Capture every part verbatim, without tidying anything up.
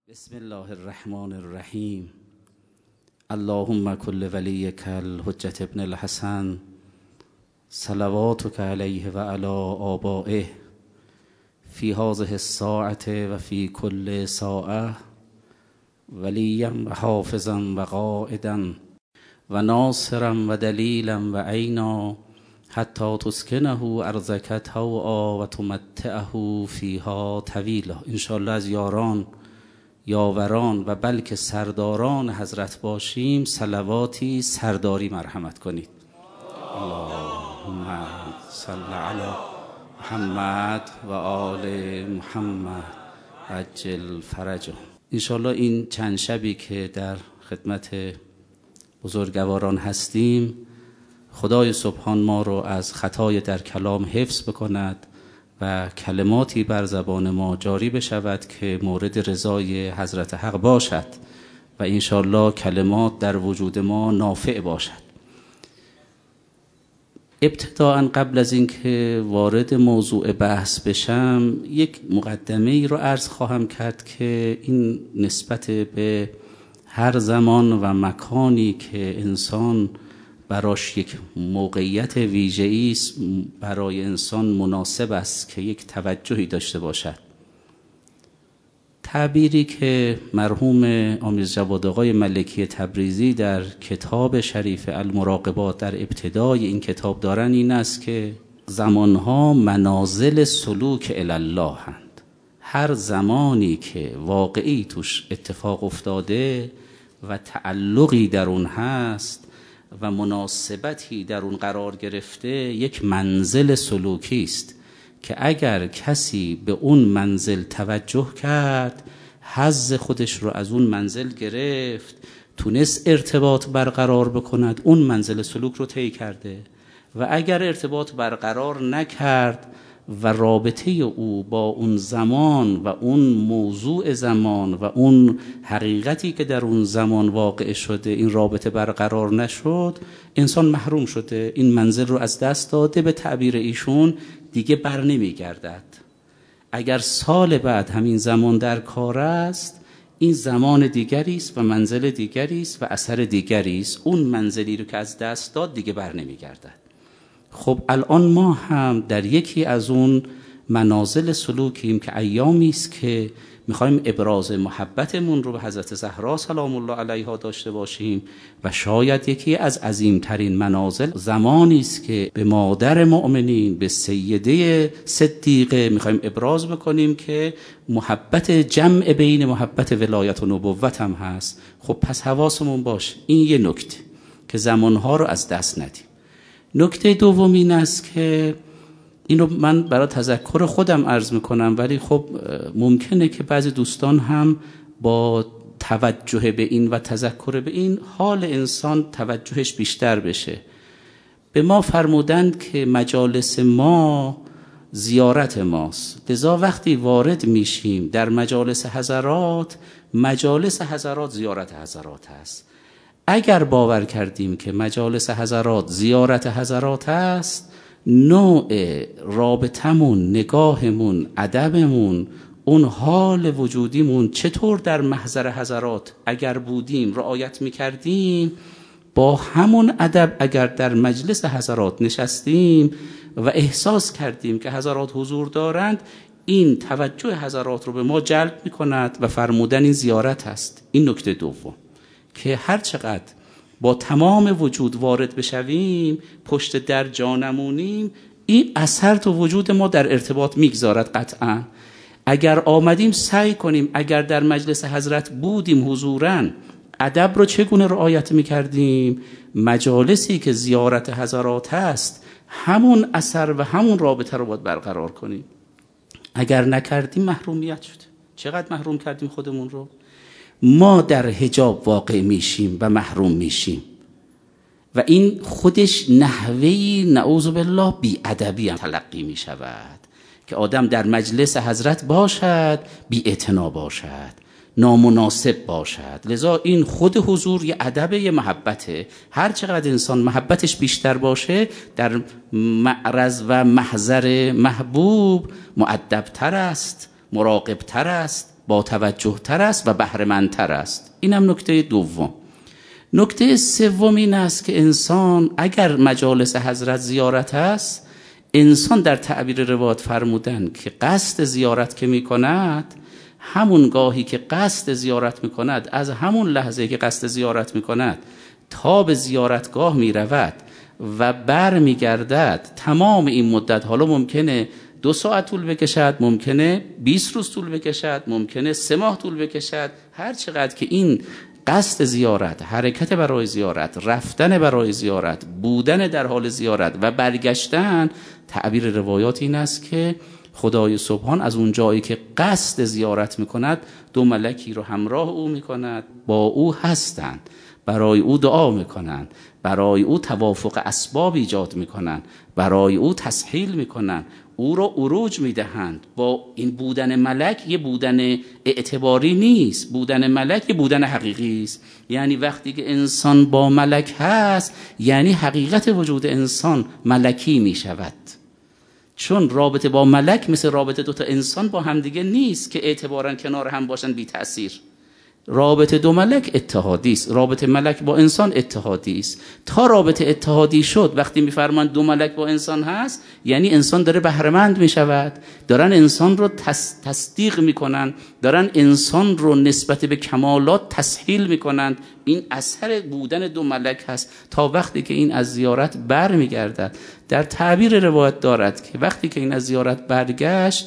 بسم الله الرحمن الرحیم. اللهم کل ولیک الحجة ابن الحسن صلواتک علیه و علی آبائه فی هذه الساعة و فی کل ساعة ولیا و حافظا و قائدا و ناصرا و دلیلا و عینا حتی تسکنه ارضک طوعا و تمتعه فیها طویلا. انشاءالله از یاران، یاوران و بلکه سرداران حضرت باشیم. صلواتی سرداری مرحمت کنید. اللهم صل علی محمد و آل محمد عجل فرجهم. انشاءالله این چند شبی که در خدمت بزرگواران هستیم، خدای سبحان ما رو از خطای در کلام حفظ بکند و کلماتی بر زبان ما جاری بشود که مورد رضای حضرت حق باشد و انشاءالله کلمات در وجود ما نافع باشد. ابتداءً قبل از اینکه وارد موضوع بحث بشم، یک مقدمه ای رو عرض خواهم کرد که این نسبت به هر زمان و مکانی که انسان براش یک موقعیت ویژه‌ای است، برای انسان مناسب است که یک توجهی داشته باشد. تعبیری که مرحوم آمیز جواد آقای ملکی تبریزی در کتاب شریف المراقبات در ابتدای این کتاب دارن این است که زمانها منازل سلوک الله هند. هر زمانی که واقعی توش اتفاق افتاده و تعلقی در اون هست و مناسبتی در اون قرار گرفته، یک منزل سلوکی است که اگر کسی به اون منزل توجه کرد، حظ خودش رو از اون منزل گرفت، تونست ارتباط برقرار بکند، اون منزل سلوک رو طی کرده. و اگر ارتباط برقرار نکرد و رابطه او با اون زمان و اون موضوع زمان و اون حقیقتی که در اون زمان واقع شده، این رابطه برقرار نشد، انسان محروم شده، این منزل رو از دست داده. به تعبیر ایشون دیگه بر نمی گردد. اگر سال بعد همین زمان در کار است، این زمان دیگری است و منزل دیگری است و اثر دیگری است. اون منزلی رو که از دست داد دیگه بر نمی گردد. خب الان ما هم در یکی از اون منازل سلوکیم که ایامی است که میخوایم ابراز محبتمون رو به حضرت زهرا سلام الله علیها داشته باشیم و شاید یکی از عظیمترین منازل زمانی است که به مادر مؤمنین، به سیده صدیقه میخوایم ابراز بکنیم که محبت جمع بین محبت ولایت و نبوت هم هست. خب پس حواسمون باشه، این یه نکته که زمانها رو از دست ندیم. نکته دوم این است که اینو من برای تذکر خودم عرض میکنم، ولی خب ممکنه که بعضی دوستان هم با توجه به این و تذکر به این حال انسان توجهش بیشتر بشه. به ما فرمودند که مجالس ما زیارت ماست، لذا وقتی وارد میشیم در مجالس حضرات، مجالس حضرات زیارت حضرات هست. اگر باور کردیم که مجالس حضرات زیارت حضرات است، نوع رابطمون، نگاهمون، ادبمون، اون حال وجودیمون چطور در محضر حضرات اگر بودیم رعایت میکردیم، با همون ادب اگر در مجلس حضرات نشستیم و احساس کردیم که حضرات حضور دارند، این توجه حضرات رو به ما جلب میکند و فرمودن این زیارت است. این نکته دوم که هر چقدر با تمام وجود وارد بشویم، پشت در جانمونیم، این اثر تو وجود ما در ارتباط میگذارد. قطعا اگر آمدیم سعی کنیم، اگر در مجلس حضرت بودیم حضوراً، ادب رو چگونه رعایت میکردیم، مجالسی که زیارت حضرات هست همون اثر و همون رابطه رو باید برقرار کنیم. اگر نکردیم محرومیت شد. چقدر محروم کردیم خودمون رو؟ ما در حجاب واقع میشیم و محروم میشیم و این خودش نحوهی نعوذ بالله بی ادبی هم تلقی میشود که آدم در مجلس حضرت باشد بی اعتنا باشد، نامناسب باشد. لذا این خود حضور یه ادب، یه محبته. هر چقدر انسان محبتش بیشتر باشه، در معرض و محضر محبوب مؤدبتر است، مراقبتر است، با توجه تر است و بهره‌مندتر است. اینم نکته دوم. نکته سوم این است که انسان اگر مجالس حضرت زیارت است، انسان در تعبیر روایات فرمودن که قصد زیارت که می کند، همون گاهی که قصد زیارت می کند، از همون لحظه که قصد زیارت می کند تا به زیارتگاه می رود و بر می گردد، تمام این مدت، حالا ممکنه دو ساعت طول بکشد، ممکنه بیست روز طول بکشد، ممکنه سه ماه طول بکشد، هر چقدر که این قصد زیارت، حرکت برای زیارت، رفتن برای زیارت، بودن در حال زیارت و برگشتن، تعبیر روایات این است که خدای سبحان از اون جایی که قصد زیارت میکند دو ملکی رو همراه او میکند، با او هستند، برای او دعا میکنند، برای او توافق اسباب ایجاد میکنند، برای او تسهیل میکنند، او رو عروج میدهند. با این بودن ملک یه بودن اعتباری نیست، بودن ملک یه بودن حقیقی است. یعنی وقتی که انسان با ملک هست، یعنی حقیقت وجود انسان ملکی میشود، چون رابطه با ملک مثل رابطه دوتا انسان با همدیگه نیست که اعتباراً کنار هم باشن بی تأثیر. رابطه دو ملک اتحادی است، رابطه ملک با انسان اتحادی است. تا رابطه اتحادی شد، وقتی میفرمان دو ملک با انسان هست، یعنی انسان داره بهره‌مند میشود، دارن انسان رو تصدیق میکنن، دارن انسان رو نسبت به کمالات تسهیل میکنند. این اثر بودن دو ملک هست. تا وقتی که این از زیارت بر میگردد، در تعبیر روایت دارد که وقتی که این از زیارت برگشت،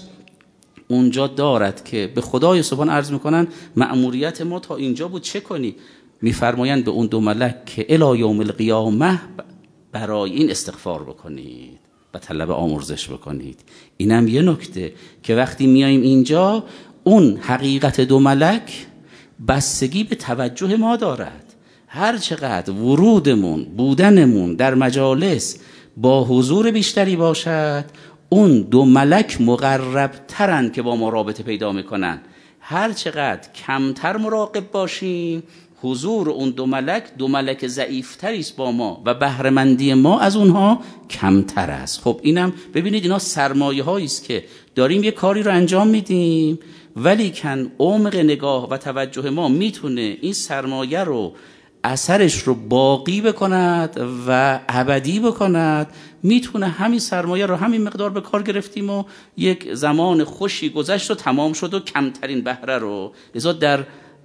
اونجا دارد که به خدای سبحان عرض میکنن مأموریت ما تا اینجا بود، چه کنی؟ میفرمایند به اون دو ملک که الی یوم القیامه برای این استغفار بکنید و طلب آمرزش بکنید. اینم یه نکته که وقتی میایم اینجا، اون حقیقت دو ملک بستگی به توجه ما دارد. هر چقدر ورودمون، بودنمون در مجالس با حضور بیشتری باشد، اون دو ملک مقرب ترن که با ما رابطه پیدا میکنن. هر چقدر کمتر مراقب باشیم، حضور اون دو ملک، دو ملک ضعیفتری است با ما و بهره‌مندی ما از اونها کمتر است. خب اینم ببینید، اینا سرمایه هایی است که داریم یه کاری رو انجام میدیم، ولی کن عمق نگاه و توجه ما میتونه این سرمایه رو، اثرش رو باقی بکند و ابدی بکند. میتونه همین سرمایه رو همین مقدار به کار گرفتیم و یک زمان خوشی گذشت و تمام شد و کمترین بهره رو. لذا در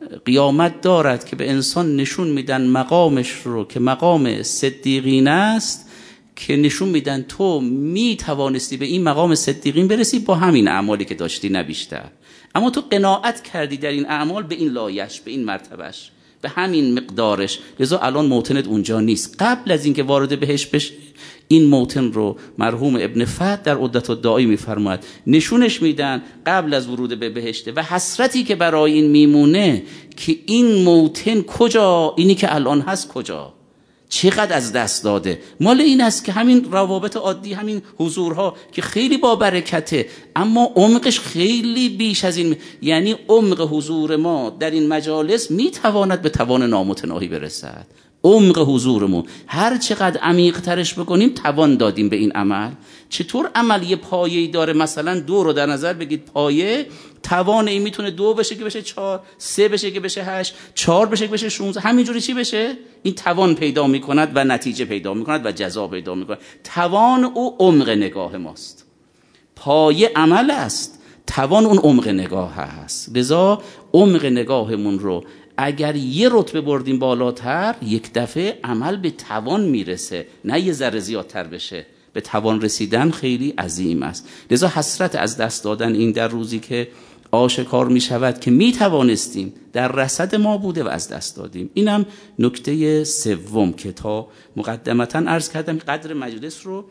قیامت دارد که به انسان نشون میدن مقامش رو که مقام صدیقین است، که نشون میدن تو میتوانستی به این مقام صدیقین برسی با همین اعمالی که داشتی، نه بیشتر. اما تو قناعت کردی در این اعمال به این لایش، به این مرتبهش، به همین مقدارش. لذا الان موطنت اونجا نیست. قبل از اینکه وارد بهش بشه، این موطن رو مرحوم ابن فهد در عدت الداعی میفرماید نشونش میدن قبل از ورود به بهشته، و حسرتی که برای این میمونه که این موطن کجا، اینی که الان هست کجا، چقدر از دست داده. مال این است که همین روابط عادی، همین حضورها که خیلی با برکته، اما عمقش خیلی بیش از این. یعنی عمق حضور ما در این مجالس میتواند به توان نامتناهی برسد. عمق حضورمون هر چقدر عمیق ترش بکنیم، توان دادیم به این عمل. چطور عمل یه پایه‌ای داره؟ مثلا دو رو در نظر بگید، پایه توان این میتونه دو بشه که بشه چهار، سه بشه که بشه هشت، چهار بشه که بشه شونزده، همینجوری چی بشه؟ این توان پیدا میکند و نتیجه پیدا میکند و جزا پیدا میکند. توان او عمق نگاه ماست. پایه عمل است، توان اون عمق نگاه هست. لذا عمق نگاهمون رو اگر یه رتبه بردیم بالاتر، یک دفعه عمل به توان میرسه، نه یه ذره زیادتر بشه. به توان رسیدن خیلی عظیم است. لذا حسرت از دست دادن این در روزی که آشکار می شود که می توانستیم، در رصد ما بوده و از دست دادیم. اینم نکته سوم که تا مقدمتاً عرض کردم قدر مجلس رو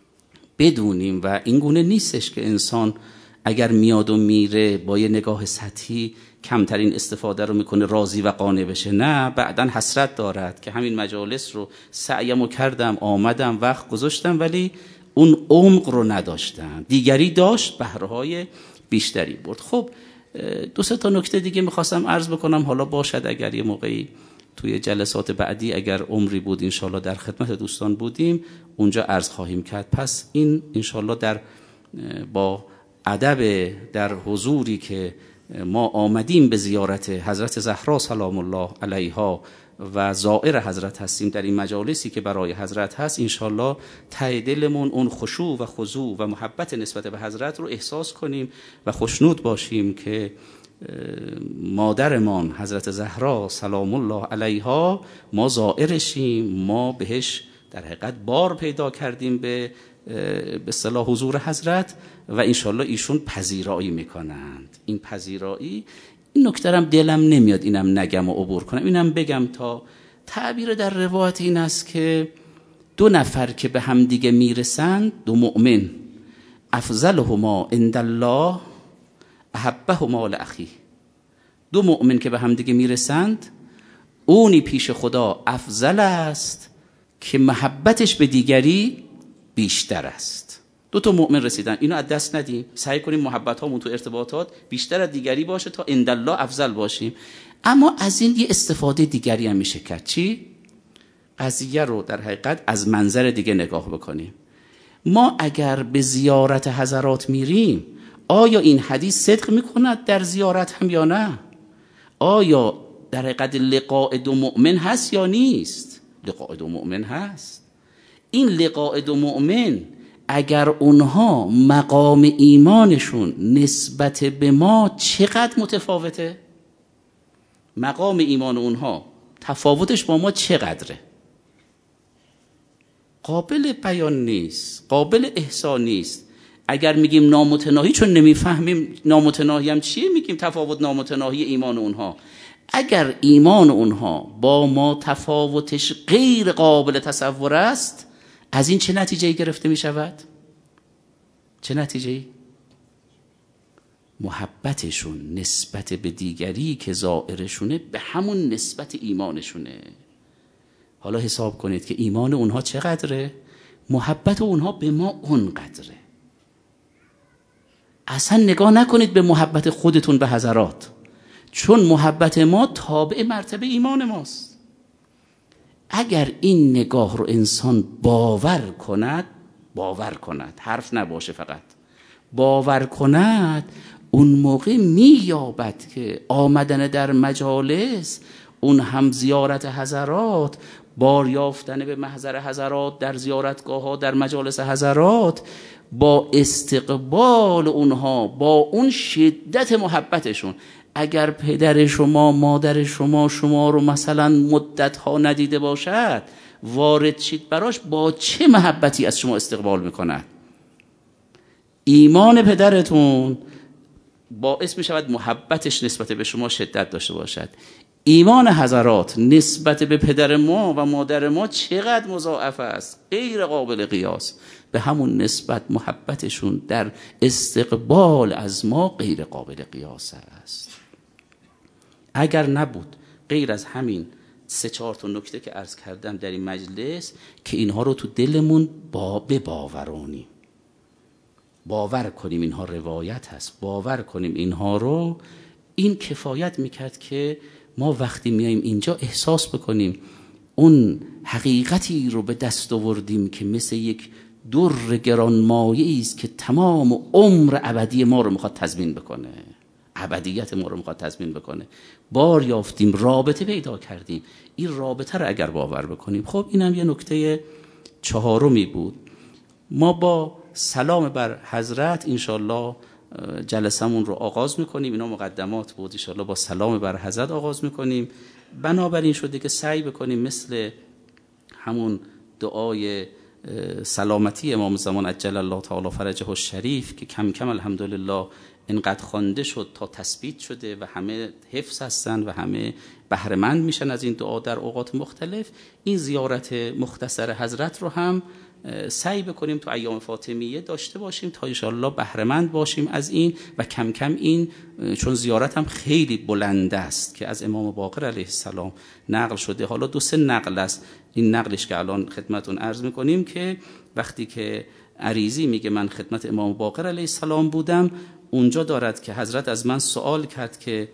بدونیم و این گونه نیستش که انسان اگر میاد و میره با یه نگاه سطحی کمترین استفاده رو میکنه راضی و قانع بشه. نه، بعداً حسرت دارد که همین مجالس رو سعیمو کردم، آمدم، وقت گذاشتم، ولی اون عمق رو نداشتم. دیگری داشت، بهره‌های بیشتری برد. خب دو سه تا نکته دیگه میخواستم عرض بکنم. حالا باشد اگر یه موقعی توی جلسات بعدی اگر عمری بود انشالله در خدمت دوستان بودیم اونجا عرض خواهیم کرد. پس این انشالله در با ادب در حضوری که ما آمدیم به زیارت حضرت زهرا سلام الله علیها و زائر حضرت هستیم در این مجالسی که برای حضرت هست، انشالله ته دلمون اون خشوع و خضوع و محبت نسبت به حضرت رو احساس کنیم و خوشنود باشیم که مادرمان حضرت زهرا سلام الله علیها ما زائرشیم، ما بهش در حقیقت بار پیدا کردیم به به اصطلاح حضور حضرت و انشالله ایشون پذیرایی میکنند. این پذیرایی، این نکته هم دلم نمیاد اینم نگم و عبور کنم، اینم بگم تا تعبیر در روایت این است که دو نفر که به هم دیگه میرسند، دو مؤمن، افضلهما عند الله احبهما لاخیه. دو مؤمن که به هم دیگه میرسند، اونی پیش خدا افضل است که محبتش به دیگری بیشتر است. دو تا مؤمن رسیدن، اینو از دست ندیم، سعی کنیم محبت هامون تو ارتباطات بیشتر از دیگری باشه تا عند الله افضل باشیم. اما از این یه استفاده دیگری هم میشه کرد. چی؟ قضیه رو در حقیقت از منظر دیگه نگاه بکنیم. ما اگر به زیارت حضرات میریم، آیا این حدیث صدق میکند در زیارت هم یا نه؟ آیا در حقیقت لقاء دو مؤمن هست یا نیست؟ لقاء دو مؤمن هست. این لقاء دو مؤمن اگر اونها مقام ایمانشون نسبت به ما چقدر متفاوته، مقام ایمان اونها تفاوتش با ما چقدره، قابل بیان نیست، قابل احصا نیست. اگر میگیم نامتناهی چون نمیفهمیم نامتناهی هم چیه، میگیم تفاوت نامتناهی ایمان اونها. اگر ایمان اونها با ما تفاوتش غیر قابل تصور است، از این چه نتیجه‌ای گرفته می شود؟ چه نتیجه‌ای؟ محبتشون نسبت به دیگری که زائرشونه به همون نسبت ایمانشونه. حالا حساب کنید که ایمان اونها چقدره، محبت اونها به ما اونقدره. اصلا نگاه نکنید به محبت خودتون به حضرات، چون محبت ما تابع مرتبه ایمان ماست. اگر این نگاه رو انسان باور کند، باور کند، حرف نباشه فقط باور کند، اون موقع مییابد که آمدن در مجالس، اون هم زیارت حضرات، بار یافتن به محضر حضرات در زیارتگاه ها، در مجالس حضرات، با استقبال اونها، با اون شدت محبتشون. اگر پدر شما، مادر شما شما رو مثلا مدت ها ندیده باشد، وارد شید براش، با چه محبتی از شما استقبال میکند؟ ایمان پدرتون باعث میشود محبتش نسبت به شما شدت داشته باشد. ایمان حضرات نسبت به پدر ما و مادر ما چقدر مضاعف است، غیر قابل قیاس. به همون نسبت محبتشون در استقبال از ما غیر قابل قیاس است. اگر نبود غیر از همین سه چهار تا نکته که عرض کردم در این مجلس، که اینها رو تو دلمون با بباورونیم، باور کنیم اینها روایت هست، باور کنیم اینها رو، این کفایت میکرد که ما وقتی میایم اینجا احساس بکنیم اون حقیقتی رو به دست آوردیم که مثل یک در گرانمایه‌ای است که تمام عمر ابدی ما رو میخواد تضمین بکنه، ابدیت ما رو میخواد تضمین بکنه. بار یافتیم، رابطه پیدا کردیم. این رابطه رو اگر باور بکنیم، خب اینم یه نکته چهارمی بود. ما با سلام بر حضرت انشالله جلسمون رو آغاز میکنیم. اینا مقدمات بود، انشالله با سلام بر حضرت آغاز میکنیم. بنابراین شده که سعی بکنیم مثل همون دعای سلامتی امام زمان عجل الله تعالی فرجه الشریف که کم کم الحمدلله اینقدر خوانده شد تا تثبیت شده و همه حفظ هستن و همه بهره‌مند میشن از این دعا در اوقات مختلف، این زیارت مختصر حضرت رو هم سعی بکنیم تو ایام فاطمیه داشته باشیم تا انشاءالله بهره‌مند باشیم از این. و کم کم این، چون زیارت هم خیلی بلند است که از امام باقر علیه السلام نقل شده، حالا دو سه نقل است، این نقلش که الان خدمتون عرض میکنیم که وقتی که عریضی میگه من خدمت امام باقر علیه السلام بودم، اونجا دارد که حضرت از من سوال کرد که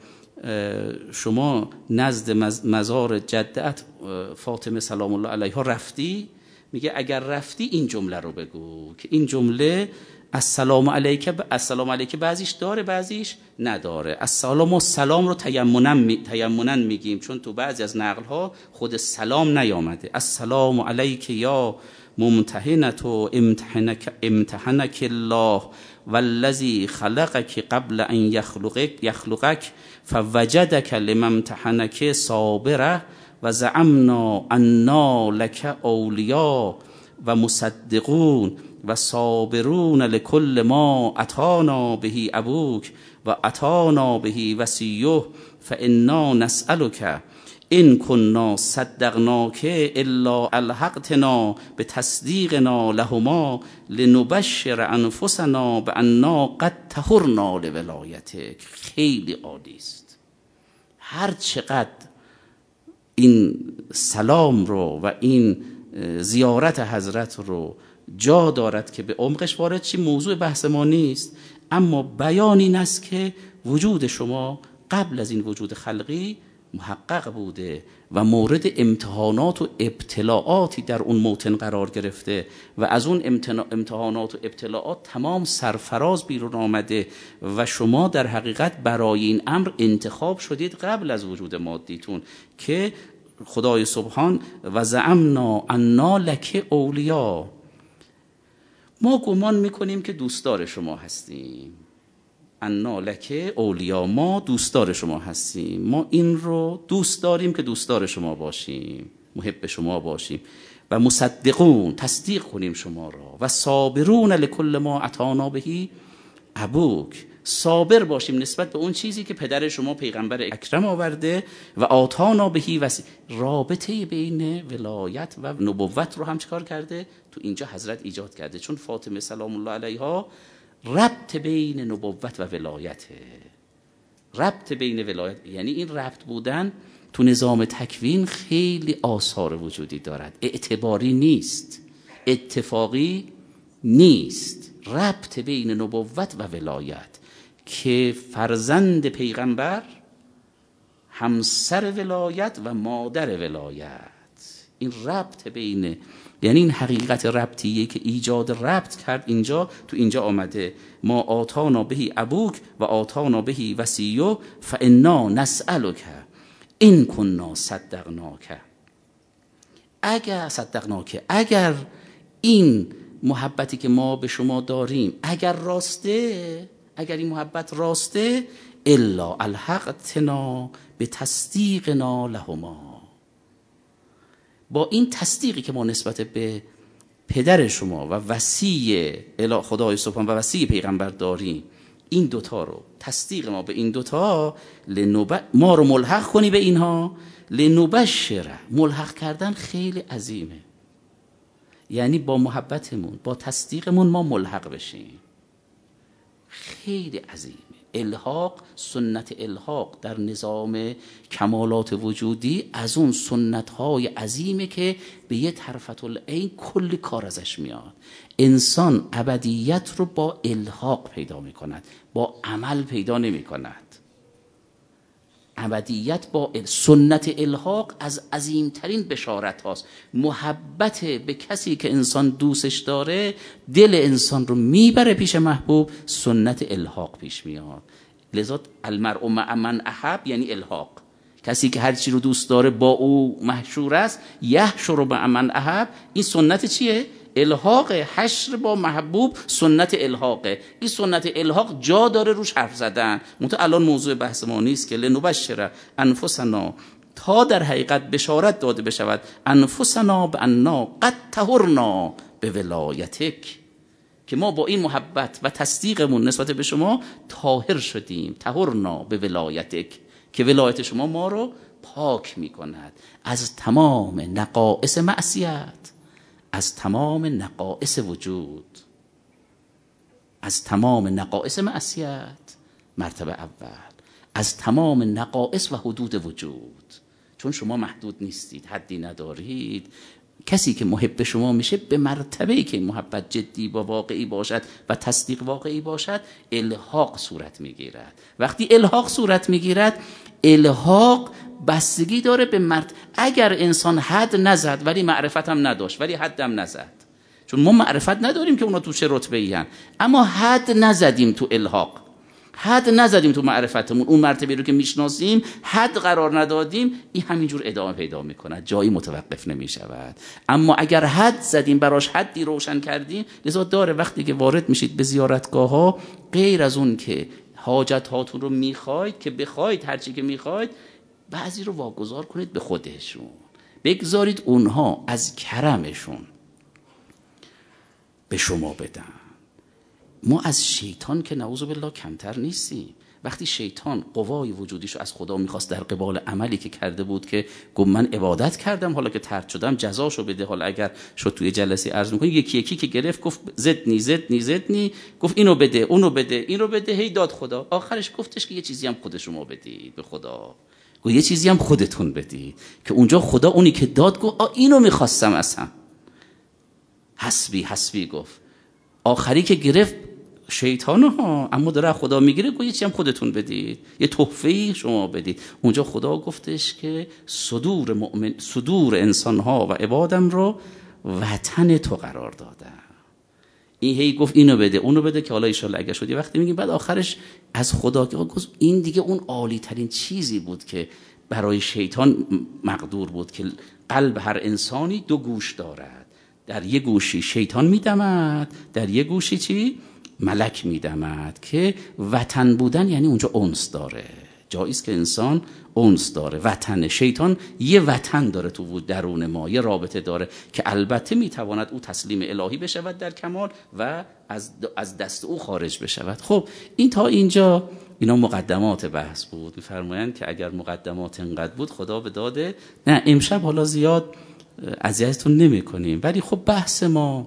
شما نزد مزار جدت فاطمه سلام الله علیها رفتی؟ میگه اگر رفتی این جمله رو بگو، که این جمله السلام علیک، السلام علیک بعضیش داره بعضیش نداره. السلام و سلام رو تیمنا می... تیمنا میگیم، چون تو بعضی از نقل ها خود سلام نیامده. السلام علیک یا ممتحنت و امتحنک امتحنک الله والذی خلقک قبل ان یخلقک یخلقک فوجدک لما امتحنک صابره و زعمنا انا لک اولیاء و مصدقون و صابرون لكل ما اتانا به ابوک و اتانا به وصیه فانا نسألک ان كنا صدقناک الا الحقتنا بتصدیقنا لهما لنبشر انفسنا بأننا قد طهرنا لولایتک. خیلی عالی است. هر چقدر این سلام رو و این زیارت حضرت رو جا دارد که به عمقش وارد چی، موضوع بحث ما نیست، اما بیان این است که وجود شما قبل از این وجود خلقی محقق بوده و مورد امتحانات و ابتلاعاتی در اون موطن قرار گرفته و از اون امتحانات و ابتلاعات تمام سرفراز بیرون آمده و شما در حقیقت برای این امر انتخاب شدید قبل از وجود مادیتون که خدای سبحان و زعمنا انا لک اولیا. ما گمان میکنیم که دوستدار شما هستیم. انا لک اولیا، ما دوستدار شما هستیم، ما این رو دوست داریم که دوستدار شما باشیم، محب شما باشیم. و مصدقون، تصدیق کنیم شما را. و صابرون لکل ما اتانا بهی ابوک، صابر باشیم نسبت به اون چیزی که پدر شما پیغمبر اکرم آورده. و آتانا بهی وصی، رابطه بین ولایت و نبوت رو هم چکار کرده؟ تو اینجا حضرت ایجاد کرده، چون فاطمه سلام الله علیها ربط بین نبوت و ولایته. ربط بین ولایت یعنی این ربط بودن تو نظام تکوین خیلی آثار وجودی دارد، اعتباری نیست، اتفاقی نیست. ربط بین نبوت و ولایت که فرزند پیغمبر همسر ولایت و مادر ولایت، این ربط بین، یعنی این حقیقت ربطیه که ایجاد ربط کرد اینجا، تو اینجا آمده ما آتانا بهی ابوک و آتانا بهی وصیه فانا نسألک ان کنا صدقناک. اگر صدقناک، اگر این محبتی که ما به شما داریم اگر راسته، اگر این محبت راسته، الا الحقتنا به تصدیقنا لهما، با این تصدیقی که ما نسبت به پدر شما و وصی اله خدای سبحان و وصی پیغمبر داریم، این دوتا رو، تصدیق ما به این دوتا، لنب... ما رو ملحق کنی به اینها، لنبشره، ملحق کردن خیلی عظیمه، یعنی با محبتمون با تصدیقمون ما ملحق بشیم، خیلی عظیمه. الحاق، سنت الحاق در نظام کمالات وجودی از اون سنت‌های عظیمه که به یه طرفت العین کلی کار ازش میاد. انسان ابدیت رو با الحاق پیدا میکند، با عمل پیدا نمیکند. ابدیت با سنت الحاق از عظیمترین بشارت هاست. محبت به کسی که انسان دوستش داره دل انسان رو میبره پیش محبوب، سنت الحاق پیش میاد. لذا المرء مع من احب یعنی الحاق، کسی که هر چی رو دوست داره با او محشور است. یحشر مع من احب، این سنت چیه؟ الحاق، حشر با محبوب سنت الحاقه. این سنت الحاق جا داره روش حرف زدن، منتها الان موضوع بحث ما نیست که لنبشر انفسنا، تا در حقیقت بشارت داده بشود انفسنا بأننا قد طهرنا به ولایتک، که ما با این محبت و تصدیقمون نسبت به شما طاهر شدیم، طهرنا به ولایتک، که ولایت شما ما رو پاک میکند از تمام نقائص معصیت، از تمام نقائص وجود، از تمام نقائص معصیت مرتبه اول، از تمام نقائص و حدود وجود، چون شما محدود نیستید، حدی ندارید. کسی که محب شما میشه به مرتبه‌ای که محبت جدی و واقعی باشد و تصدیق واقعی باشد، الحاق صورت میگیرد. وقتی الحاق صورت میگیرد، الحاق بستگی داره به مرد. اگر انسان حد نزد ولی معرفت هم نداشت ولی حد هم نزد، چون ما معرفت نداریم که اونا تو چه رتبه‌ای ان، اما حد نزدیم تو الحاق، حد نزدیم تو معرفتمون، اون مرتبه رو که میشناسیم حد قرار ندادیم، این همینجور ادامه پیدا میکنه، جایی متوقف نمیشود. اما اگر حد زدیم، براش حدی روشن کردیم، لذا داره وقتی که وارد میشید به زیارتگاه ها، غیر از اون که حاجت هاتون رو میخواید که بخواید هر چی که میخواید، بعضی رو واگذار کنید به خودشون، بگذارید اونها از کرمشون به شما بدن. ما از شیطان که نعوذ بالله کمتر نیستیم. وقتی شیطان قوای وجودیشو از خدا میخواست در قبال عملی که کرده بود، که گفت من عبادت کردم حالا که طرد شدم جزاشو بده، حالا اگر شد توی جلسه عرض میکنی، یکی یکی که گرفت گفت زدنی زدنی زدنی، گفت اینو بده اونو بده اینو بده، هی داد خدا. آخرش گفتش که یه چیزی هم خود شما بدید به خدا، گفت یه چیزی هم خودتون بدید، که اونجا خدا اونی که داد گفت آ اینو میخواستم اصلا، حسبی حسبی گفت. آخری که گرفت شیطان ها، اما داره خدا میگیره، گویا چی هم خودتون بدید، یه تحفه‌ای شما بدید. اونجا خدا گفتش که صدور مؤمن، صدور انسان ها و عبادم رو وطن تو قرار دادم. این هی گفت اینو بده اونو بده، که حالا ان شاءالله اگه شدی وقتی میگیم، بعد آخرش از خدا که گفت این دیگه اون عالی ترین چیزی بود که برای شیطان مقدور بود، که قلب هر انسانی دو گوش دارد، در یک گوشی شیطان میدمد، در یک گوشی چی؟ ملک میدمد، که وطن بودن یعنی اونجا انس داره، جاییست که انسان انس داره. وطن شیطان یه وطن داره تو درون ما، یه رابطه داره که البته میتواند او تسلیم الهی بشود در کمال و از از دست او خارج بشود. خب این تا اینجا اینا مقدمات بحث بود. میفرمایند که اگر مقدمات انقدر بود خدا به داده، نه امشب حالا زیاد اذیتتون نمی کنیم، ولی خب بحث ما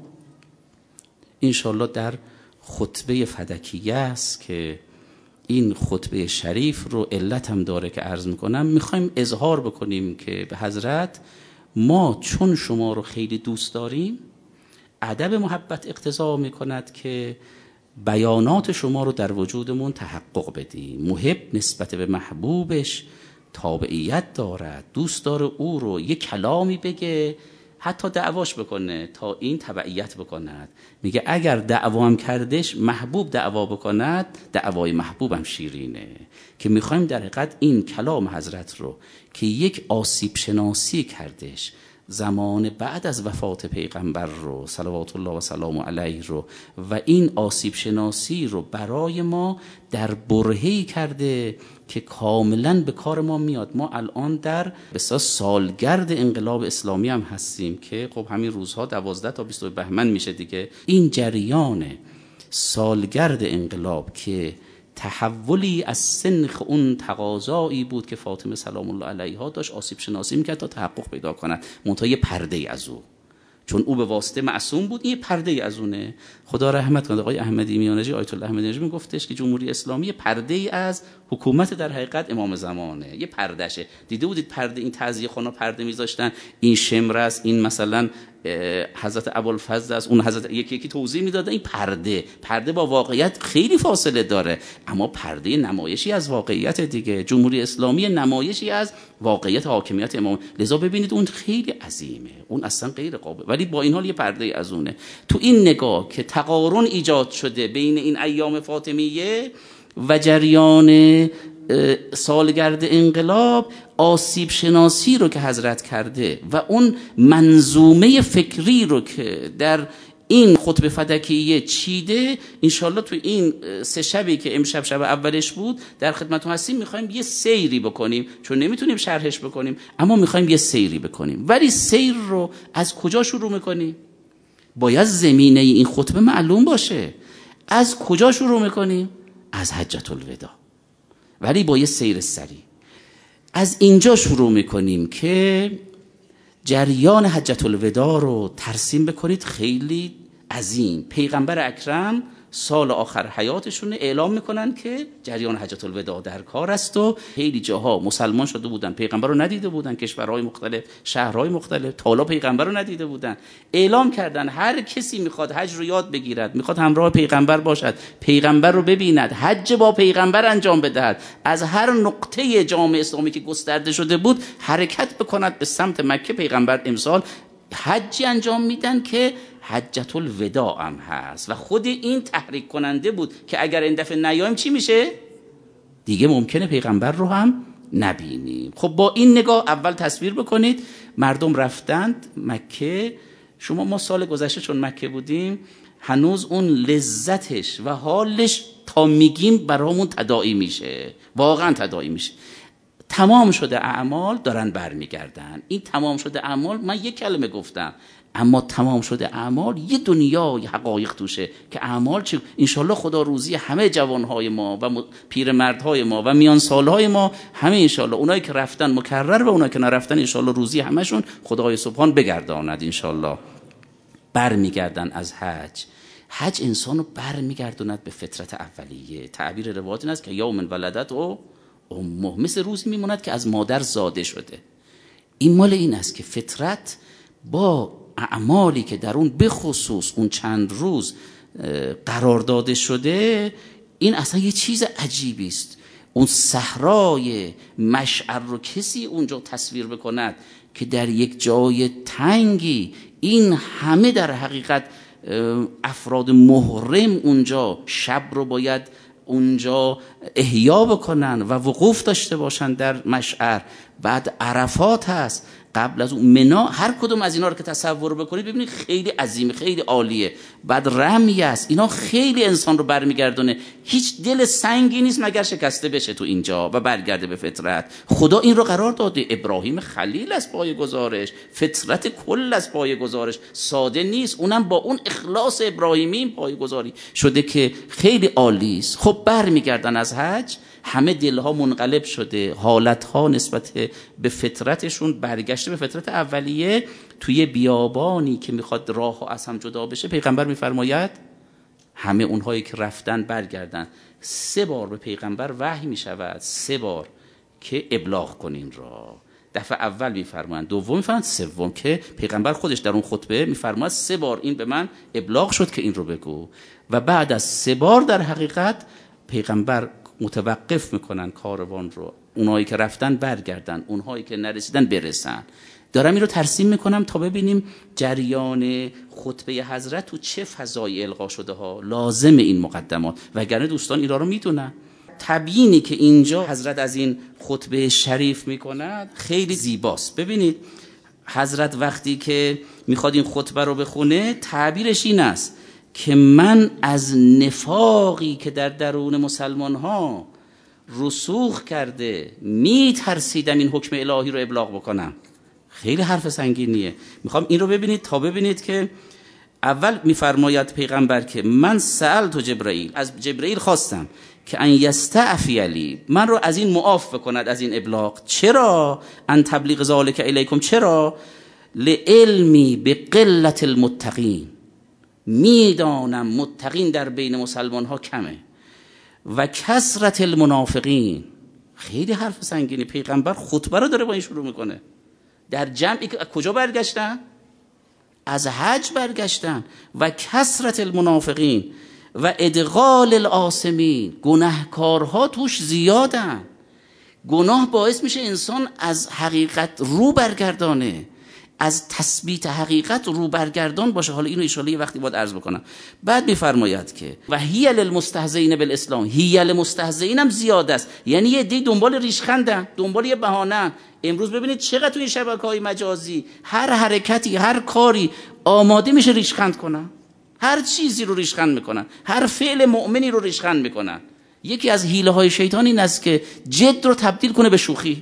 انشالله در خطبه فدکیه است که این خطبه شریف رو علت هم داره که عرض میکنم. میخوایم اظهار بکنیم که به حضرت ما چون شما رو خیلی دوست داریم، ادب محبت اقتضا میکند که بیانات شما رو در وجودمون تحقق بدیم. محب نسبت به محبوبش تابعیت دارد، دوست داره او رو یه کلامی بگه، حتی دعواش بکنه تا این تبعیت بکند. میگه اگر دعوام کردش محبوب دعوا بکند، دعوای محبوبم شیرینه. که میخوایم در حقیقت این کلام حضرت رو که یک آسیب شناسی کردش زمان بعد از وفات پیغمبر رو صلوات الله و سلام علیه رو، و این آسیب شناسی رو برای ما در برهه‌ای کرده که کاملا به کار ما میاد. ما الان در بسیار سالگرد انقلاب اسلامی هم هستیم که خب همین روزها دوازده تا بیست بهمن میشه دیگه. این جریان سالگرد انقلاب که تحولی از سنخ اون تقاضایی بود که فاطمه سلام الله علیها داشت آسیب شناسی میکرد تا تحقق پیدا کند، منتها یه پرده از او، چون او به واسطه معصوم بود، این پرده از اونه. خدا رحمت کنه آقای احمدی میانجی، آیت الله احمدی میانجی میگفتش که جمهوری اسلامی پرده از حکومت در حقیقت امام زمانه، یه پردهشه. دیده بودید پرده این تعزیه خانه پرده میذاشتن، این شمر است، این مثلا حضرت ابوالفضل است، اون حضرت یکی یکی توضیح میدادن. این پرده پرده با واقعیت خیلی فاصله داره، اما پرده نمایشی از واقعیت دیگه. جمهوری اسلامی نمایشی از واقعیت حاکمیت امام، لذا ببینید اون خیلی عظیمه، اون اصلا غیر قابل، ولی با این حال یه پرده از اونه. تو این نگاه که تقارن ایجاد شده بین این ایام فاطمیه و جریان سالگرد انقلاب، آسیب شناسی رو که حضرت کرده و اون منظومه فکری رو که در این خطبه فدکیه چیده، انشالله تو این سه شبی که امشب شب اولش بود در خدمتتون هستیم، میخوایم یه سیری بکنیم، چون نمیتونیم شرحش بکنیم، اما میخوایم یه سیری بکنیم. ولی سیر رو از کجا شروع میکنیم؟ باید زمینه این خطبه معلوم باشه. از کجا شروع میکنیم؟ از حجت الوداع، ولی با یه سیر سری. از اینجا شروع میکنیم که جریان حجت الوداع رو ترسیم بکنید. خیلی عظیم. پیغمبر اکرم سال آخر حیاتشون اعلام میکنن که جریان حجت الوداع در کار است و خیلی جاها مسلمان شده بودن، پیغمبر رو ندیده بودن، کشورهای مختلف، شهرهای مختلف، تا حالا پیغمبر رو ندیده بودن. اعلام کردن هر کسی میخواد حج رو یاد بگیرد، میخواد همراه پیغمبر باشد، پیغمبر رو ببیند، حج با پیغمبر انجام بدهد، از هر نقطه جامعه اسلامی که گسترده شده بود حرکت بکند به سمت مکه. پیغمبر امسال حجی انجام میدن که حجت الوداع هم هست و خود این تحریک کننده بود که اگر این دفعه نیایم چی میشه؟ دیگه ممکنه پیغمبر رو هم نبینیم. خب با این نگاه اول تصویر بکنید مردم رفتند مکه. شما ما سال گذشته چون مکه بودیم هنوز اون لذتش و حالش تا میگیم برامون تداعی میشه، واقعا تداعی میشه. تمام شده اعمال دارن برمیگردن. این تمام شده اعمال، من یک کلمه گفتم، اما تمام شده اعمال یه دنیای حقایق توشه که اعمال چه انشالله خدا روزی همه جوانهای ما و پیرمردهای ما و میان سالهای ما همه انشالله اونایی که رفتن مکرر و اونایی که نرفتن انشالله روزی همشون خدای سبحان بگرداند انشالله. برمیگردن از حج. حج انسانو برمیگرداند به فطرت اولیه. تعبیر روایت این است که یوم ولدت و امه، مثل روزی میموند که از مادر زاده شده. این مال این است که فطرت با اعمالی که در اون به خصوص اون چند روز قرار داده شده، این اصلا یه چیز عجیبی است. اون صحرای مشعر رو کسی اونجا تصویر بکند که در یک جای تنگی این همه در حقیقت افراد محرم اونجا شب رو باید اونجا احیا بکنن و وقوف داشته باشن در مشعر. بعد عرفات هست، قبل از اون منا. هر کدوم از اینا رو که تصور بکنید ببینید خیلی عظیمه، خیلی عالیه. بعد رمی است. اینا خیلی انسان رو برمیگردونه. هیچ دل سنگی نیست مگر شکسته بشه تو اینجا و برگرده به فطرت. خدا این رو قرار داده. ابراهیم خلیل از پای گزارش، فطرت کل از پای گزارش، ساده نیست. اونم با اون اخلاص ابراهیمی پای گذاری شده که خیلی عالی است. خب برمیگردن از حج، همه دلها منقلب شده، حالتها نسبت به فطرتشون برگشته به فطرت اولیه. توی بیابانی که میخواد راه و از هم جدا بشه، پیغمبر میفرماید همه اونهایی که رفتن برگردن. سه بار به پیغمبر وحی میشود، سه بار که ابلاغ کنین را. دفعه اول میفرمایند، دوم میفرمایند، سوم که پیغمبر خودش در اون خطبه میفرماید سه بار این به من ابلاغ شد که این رو بگو. و بعد از سه بار در حقیقت پیغمبر متوقف میکنن کاروان رو. اونهایی که رفتن برگردن، اونهایی که نرسیدن برسن. دارم این رو ترسیم میکنم تا ببینیم جریان خطبه حضرت تو چه فضایی القا شده ها. لازم این مقدمات، وگرنه دوستان اینا رو میدونن. تبیینی که اینجا حضرت از این خطبه شریف میکند خیلی زیباست. ببینید حضرت وقتی که میخواد این خطبه رو بخونه، تعبیرش این است که من از نفاقی که در درون مسلمان ها رسوخ کرده می ترسیدم این حکم الهی رو ابلاغ بکنم. خیلی حرف سنگینیه. میخوام این رو ببینید تا ببینید که اول میفرماید پیغمبر که من سألت جبرائیل، از جبرائیل خواستم که ان یستعفی لی، من رو از این معاف بکند، از این ابلاغ. چرا؟ ان تبلیغ ذالک الیکم. چرا؟ لعلمی بقلت المتقین، میدانم متقین در بین مسلمان ها کمه، و کثرت المنافقین. خیلی حرف سنگینی. پیغمبر خطبه رو داره با این شروع میکنه. در جمعی که کجا برگشتن؟ از حج برگشتن. و کثرت المنافقین و ادغال الآثمین، گناهکارها توش زیادن. گناه باعث میشه انسان از حقیقت رو برگردانه، از تثبیت حقیقت رو برگردان باشه. حالا اینو ان شاء الله یه وقتی باید عرض بکنم. بعد میفرماید که و هی للمستهزئین بالاسلام، هی للمستهزئین هم زیاده است. یعنی یه دی دنبال ریشخندن، دنبال یه بهانه. امروز ببینید چقدر توی شبکه‌های مجازی هر حرکتی، هر کاری آماده میشه ریشخند کنن. هر چیزی رو ریشخند میکنن، هر فعل مؤمنی رو ریشخند میکنن. یکی از حیله‌های شیطان این است که جد رو تبدیل کنه به شوخی،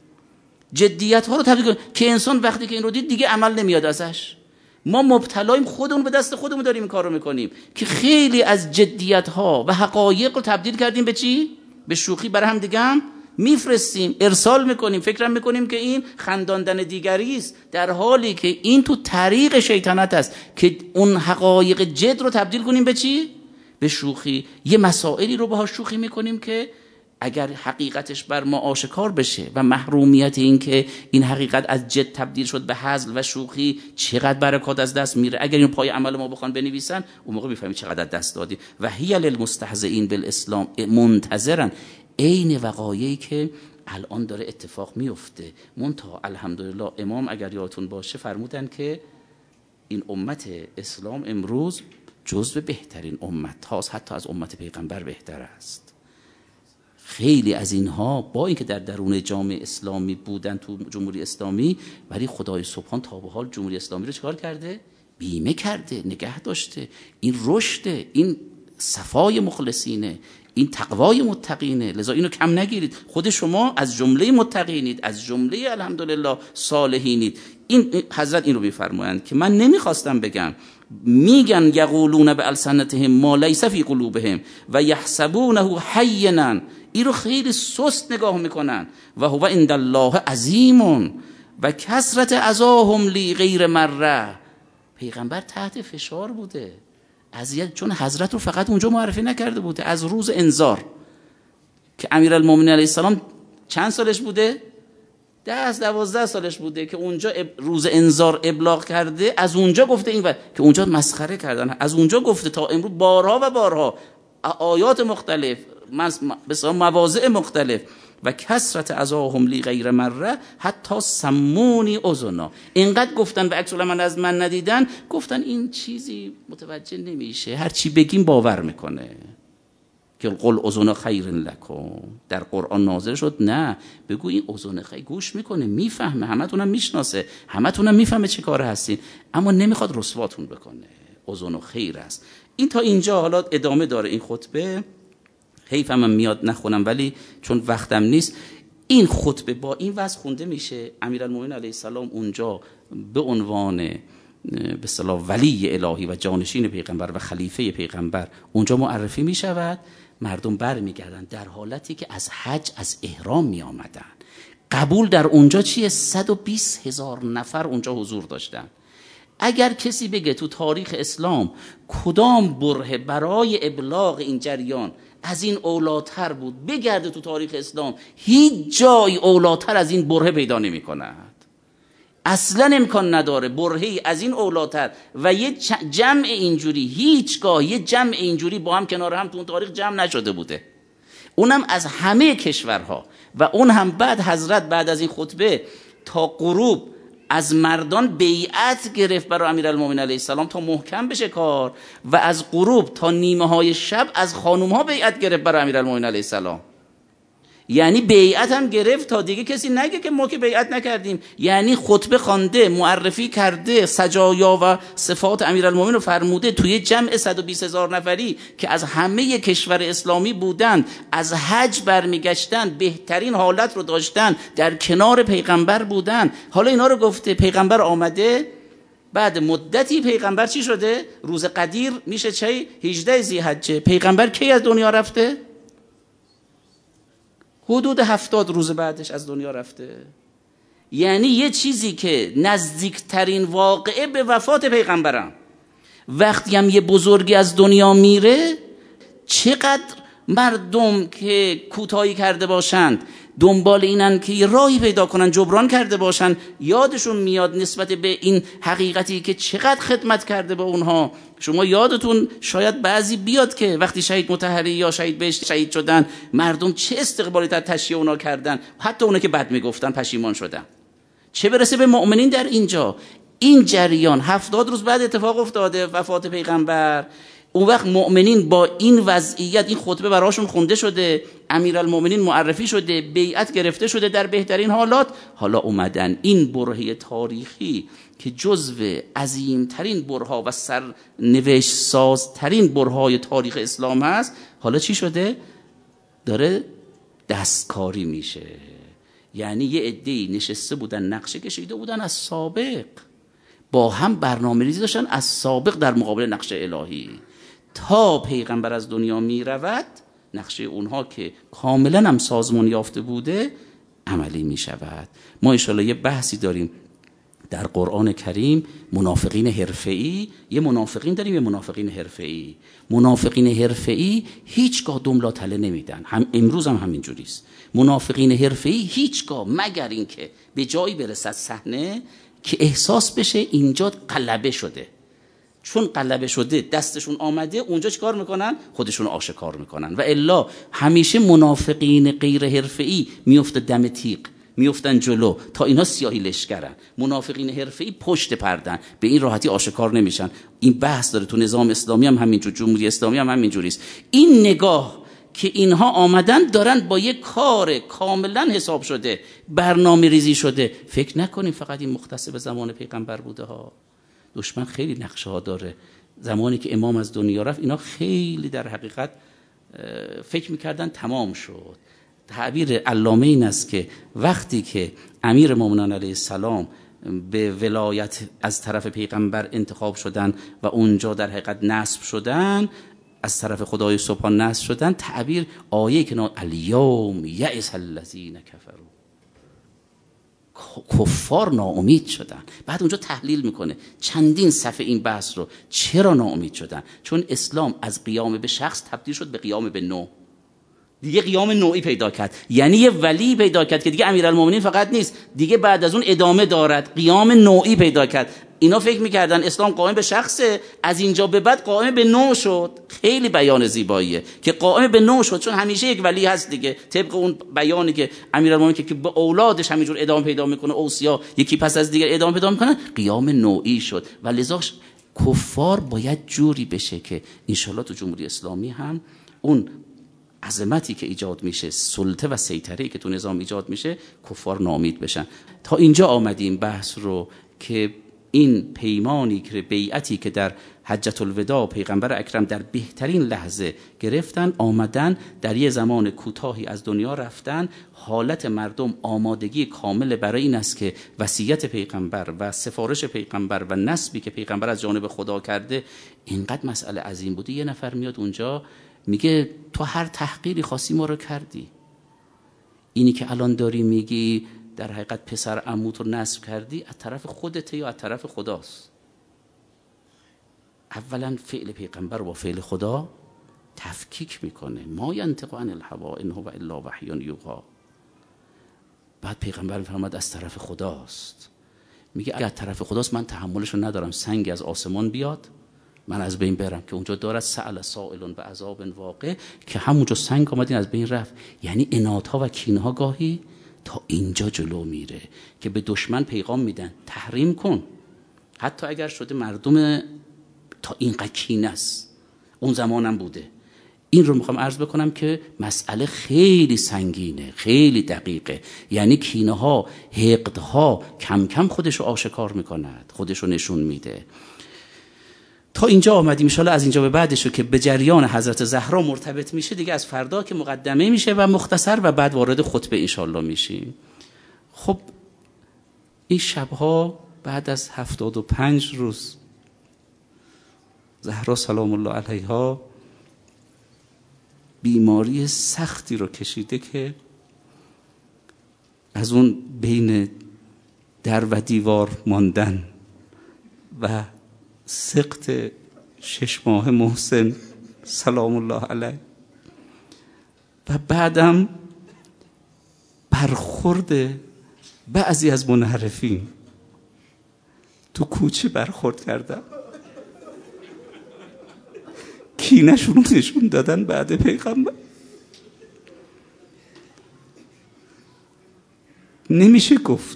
جدیت ها رو تبدیل کنه که انسان وقتی که این رو دید دیگه عمل نمیاد ازش. ما مبتلایم، خودمون به دست خودمون داریم این کار رو میکنیم که خیلی از جدیت ها و حقایق رو تبدیل کردیم به چی؟ به شوخی. برای هم دیگه هم میفرستیم، ارسال میکنیم، فکرم میکنیم که این خنداندن دیگری است، در حالی که این تو طریق شیطنت است که اون حقایق جد رو تبدیل کنیم به چی؟ به شوخی. یه مسائلی رو باهاش شوخی میکنیم که اگر حقیقتش بر ما آشکار بشه و محرومیت این که این حقیقت از جد تبدیل شد به هزل و شوخی، چقدر برکات از دست میره. اگر این پای عمل ما بخوان بنویسن، اون موقع میفهمید چقدر دست دادیم. و هی للمستهزئین بالاسلام منتظرن، عین وقایعی که الان داره اتفاق میفته. منتها الحمدلله امام اگر یادتون باشه فرمودن که این امت اسلام امروز جزو بهترین امت هاست، حتی از امت پیغمبر بهتر است. خیلی از اینها با اینکه در درون جامعه اسلامی بودن تو جمهوری اسلامی، ولی خدای سبحان تا به حال جمهوری اسلامی رو چیکار کرده؟ بیمه کرده، نگه داشته. این رشد، این صفای مخلصینه، این تقوای متقینه. لذا اینو کم نگیرید. خود شما از جمله متقینید، از جمله الحمدلله صالحینید. این حضرت این رو میفرمایند که من نمیخواستم بگم، میگن یقولون بالسنتهم ما لیس فی قلوبهم و یحسبونه هینا. این رو خیلی سست نگاه میکنن. و هو عند الله عظیم و کثرت عزاهم لی غیر مره. پیغمبر تحت فشار بوده، اذیت، چون حضرت رو فقط اونجا معرفی نکرده بوده. از روز انذار که امیرالمومنین علیه السلام چند سالش بوده؟ ده از دوازده سالش بوده که اونجا روز انذار ابلاغ کرده. از اونجا گفته این و که اونجا مسخره کردن، از اونجا گفته تا امروز بارها و بارها آیات مختلف، بسیار مواضع مختلف. و کثرت عزاهم لی غیر مره حتی سمونی اذنا. اینقدر گفتن و عکس العمل از من ندیدن، گفتن این چیزی متوجه نمیشه، هر چی بگیم باور میکنه. که قل اذن خیر لکم در قرآن نازل شد، نه بگو این اذن خیر، گوش میکنه، میفهمه، همتونم میشناسه، همتونم میفهمه چه کار هستین، اما نمیخواد رسواتون بکنه. اذن خیر است. این تا اینجا. حالا ادامه داره این خطبه. حیفم من میاد نخونم، ولی چون وقتم نیست، این خطبه با این وضع خونده میشه. امیرالمومنین علیه السلام اونجا به عنوان به اصطلاح ولی الهی و جانشین پیغمبر و خلیفه پیغمبر اونجا معرفی میشود. مردم برمیگردن در حالتی که از حج، از احرام می آمدن. قبول در اونجا چیه؟ صد و بیست هزار نفر اونجا حضور داشتن. اگر کسی بگه تو تاریخ اسلام کدام برهه برای ابلاغ این جریان از این اولاتر بود، بگرده تو تاریخ اسلام، هیچ جای اولاتر از این برهه پیدا نمی کند. اصلا امکان نداره برهی از این اولاتر و یه جمع اینجوری، هیچگاه یه جمع اینجوری با هم کنار هم تو اون تاریخ جمع نشده بوده، اونم از همه کشورها. و اون هم بعد حضرت بعد از این خطبه تا غروب از مردان بیعت گرفت برای امیرالمومنین علیه السلام تا محکم بشه کار، و از غروب تا نیمه های شب از خانوم ها بیعت گرفت برای امیرالمومنین علیه السلام. یعنی بیعت هم گرفت تا دیگه کسی نگه که ما که بیعت نکردیم. یعنی خطبه خوانده، معرفی کرده، سجایا و صفات امیرالمومنین رو فرموده توی جمع صد و بیست هزار نفری که از همه کشور اسلامی بودند، از حج برمیگشتن، بهترین حالت رو داشتن، در کنار پیغمبر بودن. حالا اینا رو گفته، پیغمبر آمده بعد مدتی. پیغمبر چی شده؟ روز قدیر میشه چه؟ هجده ذی‌حجه. پیغمبر کی از دنیا رفته؟ حدود هفتاد روز بعدش از دنیا رفته. یعنی یه چیزی که نزدیکترین واقعه به وفات پیغمبرم. وقتی هم یه بزرگی از دنیا میره، چقدر مردم که کوتاهی کرده باشند دنبال اینن که یه راهی پیدا کنن جبران کرده باشن، یادشون میاد نسبت به این حقیقتی که چقدر خدمت کرده به اونها. شما یادتون شاید بعضی بیاد که وقتی شهید مطهری یا شهید بهشت شهید شدن، مردم چه استقبالی در تشییع اونا کردن، حتی اونا که بد میگفتن پشیمان شدن. چه برسه به مؤمنین در اینجا. این جریان هفتاد روز بعد اتفاق افتاده، وفات پیغمبر. اون وقت مؤمنین با این وضعیت، این خطبه براشون خونده شده، امیرالمومنین معرفی شده، بیعت گرفته شده در بهترین حالات. حالا اومدن این برهه تاریخی که جزو عظیمترین برها و سرنوشت سازترین برهای تاریخ اسلام هست، حالا چی شده؟ داره دستکاری میشه. یعنی یه عده‌ای نشسته بودن، نقشه کشیده بودن از سابق، با هم برنامه ریزی داشتن از سابق در مقابل نقشه الهی. تا پیغمبر از دنیا می رود، نقشه اونها که کاملا هم سازمان یافته بوده عملی می شود. ما انشاءالله یه بحثی داریم در قرآن کریم، منافقین حرفه‌ای. یه منافقین داریم، یه منافقین حرفه‌ای. منافقین حرفه‌ای هیچگاه دم تله نمیدن، هم امروز هم همین جوریست. منافقین حرفه‌ای هیچگاه مگر اینکه به جایی برسد صحنه که احساس بشه اینجا غلبه شده، چون غلبه شده دستشون آمده، اونجا چیکار میکنن؟ خودشون آشکار میکنن. و الا همیشه منافقین غیر حرفه‌ای میفته دم تیغ. میفتن جلو تا اینا سیاهی لشکرن. منافقین حرفه‌ای پشت پردن، به این راحتی آشکار نمیشن. این بحث داره تو نظام اسلامی هم همینجور، جمهوری اسلامی هم همینجوریست. این نگاه که اینها آمدن دارن با یک کار کاملا حساب شده، برنامه ریزی شده. فکر نکنیم فقط این مختص به زمان پیغمبر بوده ها. دشمن خیلی نقشه ها داره. زمانی که امام از دنیا رفت اینا خیلی در حقیقت فکر میکردن تمام شد. تعبیر علامه این است که وقتی که امیر مومنان علیه السلام به ولایت از طرف پیغمبر انتخاب شدن و اونجا در حقیقت نصب شدن، از طرف خدای سبحان نصب شدن، تعبیر آیه که الیوم یئس الذین کفروا، کفار ناامید شدن. بعد اونجا تحلیل میکنه چندین صفحه این بحث رو. چرا ناامید شدن؟ چون اسلام از قیام به شخص تبدیل شد به قیام به نوع. دیگه قیام نوعی پیدا کرد، یعنی یه ولی پیدا کرد که دیگه امیرالمومنین فقط نیست، دیگه بعد از اون ادامه دارد. قیام نوعی پیدا کرد. اینا فکر میکردن اسلام قائم به شخصه، از اینجا به بعد قائم به نوع شد. خیلی بیان زیباییه که قائم به نوع شد، چون همیشه یک ولی هست دیگه، طبق اون بیانی که امیرالمومنین که به اولادش همینجور ادامه پیدا میکنه، اوصیا یکی پس از دیگر ادامه پیدا میکنن، قیام نوعی شد. و لذا کفار باید جوری بشه که انشالله تو جمهوری اسلامی هم اون عظمتی که ایجاد میشه، سلطه و سیطره‌ای که تو نظام ایجاد میشه، کفار ناامید بشن. تا اینجا آمدیم بحث رو که این پیمانی که بیعتی که در حجة الوداع پیغمبر اکرم در بهترین لحظه گرفتن، آمدن در یه زمان کوتاهی از دنیا رفتن. حالت مردم آمادگی کامل برای این است که وصیت پیغمبر و سفارش پیغمبر و نسبی که پیغمبر از جانب خدا کرده اینقدر مسئله عظیم بوده. یه نفر میاد اونجا میگه تو هر تحقیری خاصی ما رو کردی، اینی که الان داری میگی در حقیقت پسر عموت رو نسب کردی، از طرف خودته یا از طرف خداست؟ اولا فعل پیغمبر رو با فعل خدا تفکیک میکنه. ما ینطق عن الهوا ان هو الا وحی یوحی. بعد پیغمبر میفرماد از طرف خداست. میگه اگه از طرف خداست من تحملش رو ندارم، سنگ از آسمان بیاد من از بین برم، که اونجا دارد سأل سائل به عذاب واقع، که همونجا سنگ آمدین از بین رفت. یعنی اناتها و کینها گاهی تا اینجا جلو میره که به دشمن پیغام میدن تحریم کن، حتی اگر شده مردم تا اینقدر کینه است. اون زمانم بوده. این رو میخوام عرض بکنم که مسئله خیلی سنگینه، خیلی دقیقه. یعنی کینه ها، حقد ها کم کم خودش رو آشکار میکند، خودش رو نشون میده. تا اینجا آمدیم. ان شاءالله از اینجا به بعدش رو که به جریان حضرت زهرا مرتبط میشه دیگه، از فردا که مقدمه میشه و مختصر و بعد وارد خطبه ان شاءالله میشیم. خب این شبها بعد از هفتاد و پنج روز زهرا سلام الله علیها بیماری سختی رو کشیده که از اون بین در و دیوار ماندن و سقط شش ماه محسن سلام الله علیه و بعدم برخورد بعضی از منحرفین تو کوچه برخورد کردم، کینه‌شون رو نشون دادن بعد پیغمبر. نمیشه گفت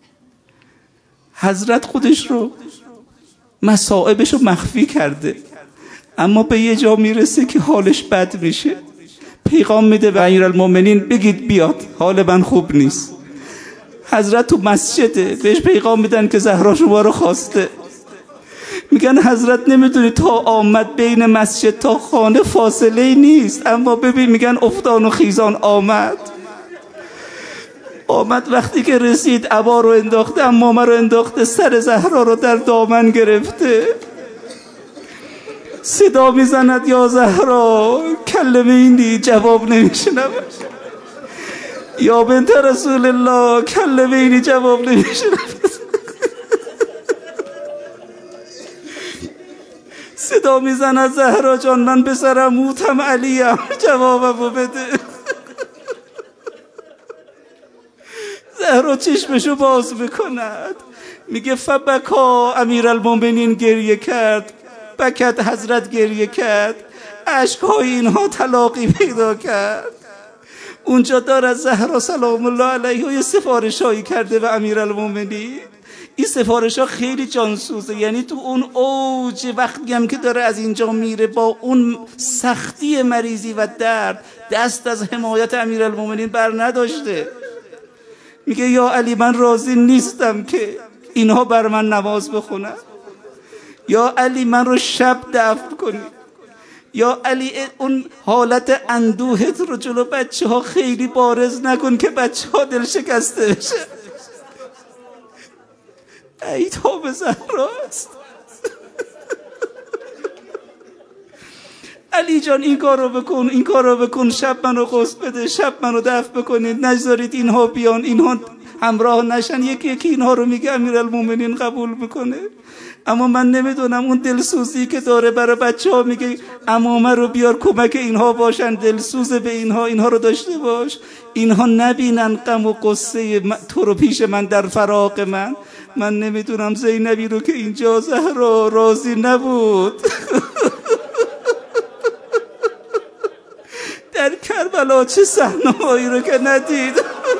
حضرت خودش رو مصائبش رو مخفی کرده، اما به یه جا میرسه که حالش بد میشه. پیغام میده به امیرالمومنین بگید بیاد، حال من خوب نیست. حضرت تو مسجده، بهش پیغام میدن که زهرا شما رو خواسته. میگن حضرت نمیدونی تا آمد بین مسجد تا خانه فاصله نیست، اما ببین میگن افتان و خیزان آمد. آمد وقتی که رسید عبا رو انداخته، امامه رو انداخته، سر زهرا رو در دامن گرفته، صدا میزند یا زهرا، کلمه اینی جواب نمیشنم، یا بنت رسول الله کلمه اینی جواب نمیشنم. صدا میزند زهرا جان من پسرم موتم علیم، جوابمو بده. زهرا چشمشو باز میکند، میگه فبکا امیرالمومنین گریه کرد، بکت حضرت گریه کرد، اشکهای اینها تلاقی پیدا کرد. اونجا داره زهرا سلام الله علیها یه سفارش هایی کرده به امیرالمومنین. این سفارش ها خیلی جانسوزه، یعنی تو اون اوج وقتی هم که داره از اینجا میره با اون سختی مریضی و درد دست از حمایت امیرالمومنین بر نداشته. میگه یا علی من راضی نیستم که اینها بر من نماز بخونن، یا علی من رو شب دفن کنی، یا علی اون حالت اندوهت رو جلو بچه ها خیلی بارز نکن که بچه ها دل شکسته بشه. ای تاب زهراست. علی جان این کارو بکن، این کارو بکن، شب منو غسل بده، شب منو دفن بکنید، نذارید اینها بیان، اینها همراه نشن. یکی یکی اینها رو میگه امیرالمومنین قبول میکنه. اما من نمیدونم اون دلسوزی که داره برای بچه ها، میگه عمامه رو بیار کمک اینها باشن، دلسوز به اینها، اینها رو داشته باش، اینها نبینن غم و قصه تو رو پیش من در فراق من. من نمیدونم زینبی رو که اینجا زهرا راضی نبود در کربلا چه صحنه‌هایی رو که ندید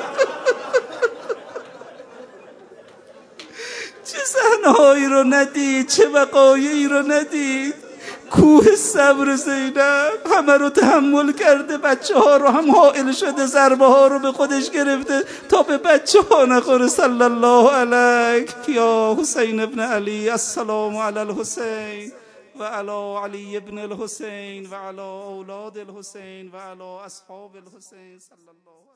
چه صحنه‌هایی رو ندید، چه وقایعی رو ندید. کوه صبر زینب همه رو تحمل کرده، بچه ها رو هم حائل شده، ضربه ها رو به خودش گرفته تا به بچه ها نخوره. صلی الله علیک یا حسین ابن علی. السلام علی الحسین و علی علی ابن الحسین و علی اولاد الحسین و علی اصحاب الحسین صلی الله علیه.